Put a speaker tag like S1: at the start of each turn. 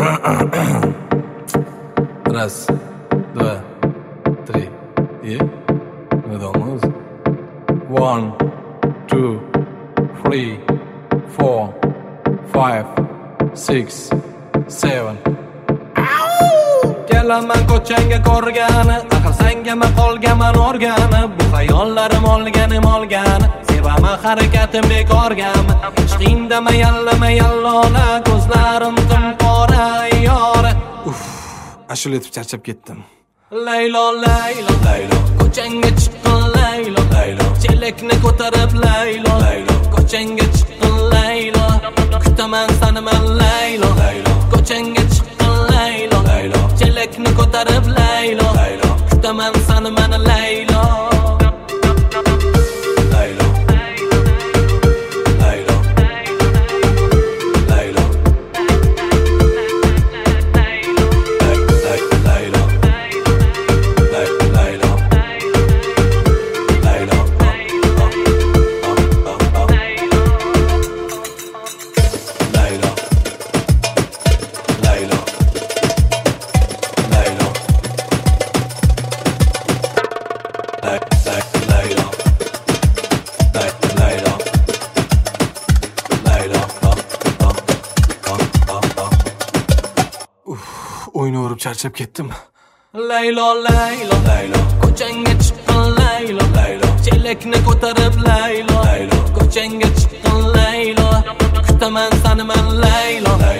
S1: Раз, два, три. И vamos. 1, 2, 3, 4, 5, 6, 7. Kelaman ko'changga ko'rgani, aql sangami qolgaman o'rgani, bu xayollarim olgani, sevaman harakatim bekorgami, ishqingda mayalla, ko'zlarim timqora yora. Ashula aytib charchab ketdim. Laylo, ko'changga chiqqin Laylo, chelakni ko'tarib Laylo, ko'changga chiqqin Laylo, kutaman seni men Laylo, ko'changga chiqqin Laylo, chelakni ko'tarib Laylo, kutaman seni men Laylo. O'yni urib charchab ketdim. Laylo, ko'changga chiqqin Laylo, chelakni ko'tarib Laylo, ko'changga chiqqin Laylo, kutaman seni men Laylo.